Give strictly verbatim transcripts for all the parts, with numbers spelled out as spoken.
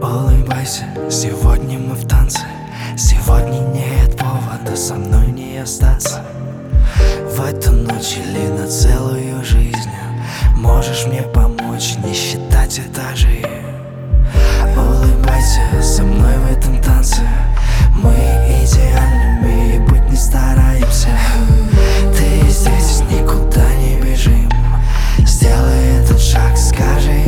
Улыбайся, сегодня мы в танце. Сегодня нет повода со мной не остаться. В эту ночь или на целую жизнь можешь мне помочь, не считать этажи. Улыбайся со мной в этом танце. Мы идеальными быть не стараемся. Ты здесь, никуда не бежим. Сделай этот шаг, скажи.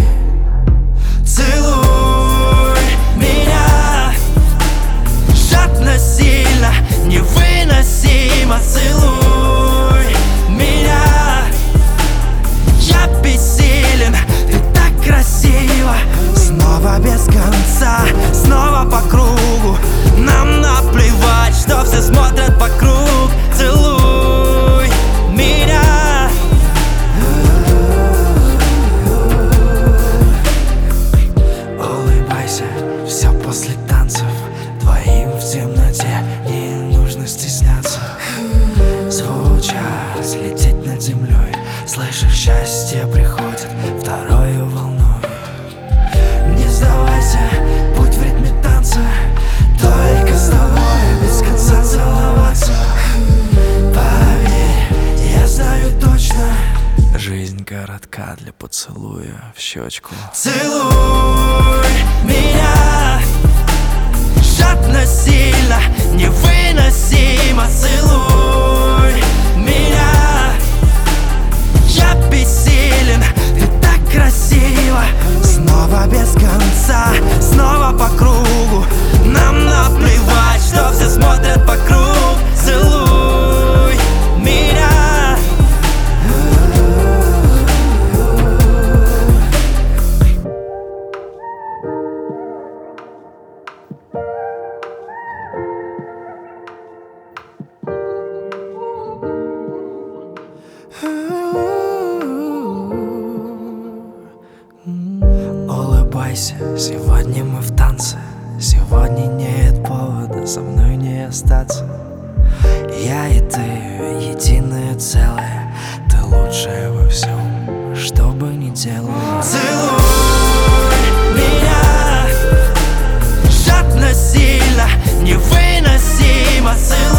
Целуй меня жадно, сильно, невыносимо. Целуй меня, я бессилен, ты так красиво. Снова без конца, снова по кругу. Нам наплевать, что все смотрят вокруг. Целуй меня. Улыбайся, все после танцев. Двоим в темноте не нужно стесняться. Звучать, лететь над землей. Слышишь, счастье приходит второю волной. Не сдавайся, путь в ритме танца. Только с тобой без конца целоваться. Поверь, я знаю точно, жизнь коротка для поцелуя в щечку. Целуй меня жадно, сильно, невыносимо. Целуй меня, я бессилен, ты так красиво. Снова без конца, снова по кругу. Нам наплевать, что все смотрят вокруг. Целуй меня. Улыбайся, сегодня мы в танце. Сегодня нет повода со мной не остаться. Я и ты, единое целое. Ты лучшая во всем, что бы ни делала. Целуй меня жадно, сильно, невыносимо. Целуй